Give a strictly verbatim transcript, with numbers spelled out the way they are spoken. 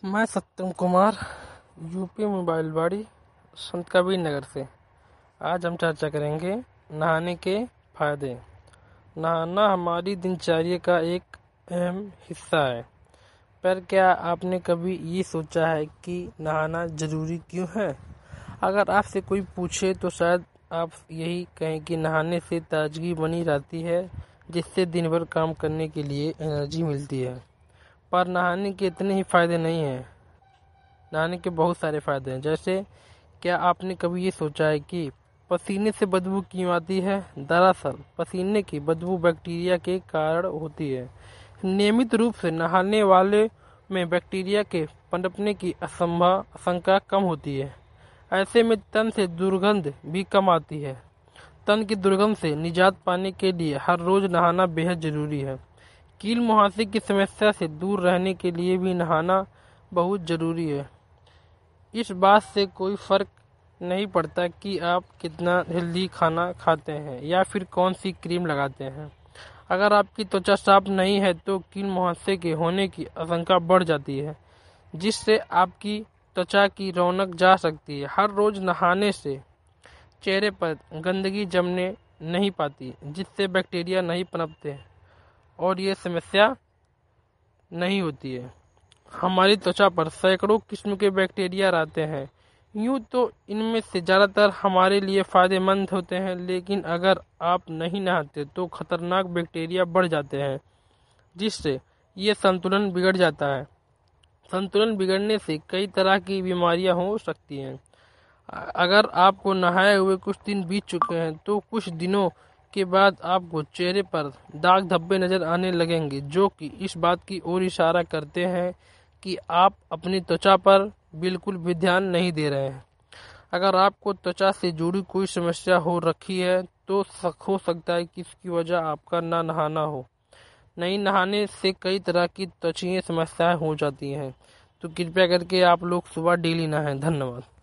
मैं सत्यम Kumar UP mobile बाड़ी संत कबीर नगर से। आज हम चर्चा करेंगे नहाने के फायदे। नहाना हमारी दिनचर्या का एक अहम हिस्सा है, पर क्या आपने कभी ये सोचा है कि नहाना जरूरी क्यों है? अगर आपसे कोई पूछे तो शायद आप यही कहें कि नहाने से ताजगी बनी रहती है, जिससे दिन भर काम करने के लिए एनर्जी मिलती है। पर नहाने के इतने ही फायदे नहीं हैं। नहाने के बहुत सारे फायदे हैं। जैसे, क्या आपने कभी ये सोचा है कि पसीने से बदबू क्यों आती है? दरअसल पसीने की बदबू बैक्टीरिया के कारण होती है। नियमित रूप से नहाने वाले में बैक्टीरिया के पनपने की असंभव आशंका कम होती है। ऐसे में तन से दुर्गंध भी कम आती है। तन की दुर्गंध से निजात पाने के लिए हर रोज नहाना बेहद जरूरी है। कील मुहासे की समस्या से दूर रहने के लिए भी नहाना बहुत जरूरी है। इस बात से कोई फर्क नहीं पड़ता कि आप कितना हेल्दी खाना खाते हैं या फिर कौन सी क्रीम लगाते हैं। अगर आपकी त्वचा साफ नहीं है तो कील मुहासे के होने की आशंका बढ़ जाती है, जिससे आपकी त्वचा की रौनक जा सकती है। हर रोज नहाने से चेहरे पर गंदगी जमने नहीं पाती, जिससे बैक्टीरिया नहीं पनपते और ये समस्या नहीं होती है। हमारी त्वचा पर सैकड़ों किस्म के बैक्टीरिया रहते हैं। यूं तो इनमें से ज़्यादातर हमारे लिए फ़ायदेमंद होते हैं, लेकिन अगर आप नहीं नहाते तो खतरनाक बैक्टीरिया बढ़ जाते हैं, जिससे ये संतुलन बिगड़ जाता है। संतुलन बिगड़ने से कई तरह की बीमारियां हो सकती हैं। अगर आपको नहाए हुए कुछ दिन बीत चुके हैं तो कुछ दिनों के बाद आपको चेहरे पर दाग धब्बे नजर आने लगेंगे, जो कि इस बात की ओर इशारा करते हैं कि आप अपनी त्वचा पर बिल्कुल भी ध्यान नहीं दे रहे हैं। अगर आपको त्वचा से जुड़ी कोई समस्या हो रखी है तो हो सकता है कि इसकी वजह आपका ना नहाना हो। नहीं नहाने से कई तरह की त्वचीय समस्याएं हो जाती हैं, तो कृपया करके आप लोग सुबह डेली नहाएं। धन्यवाद।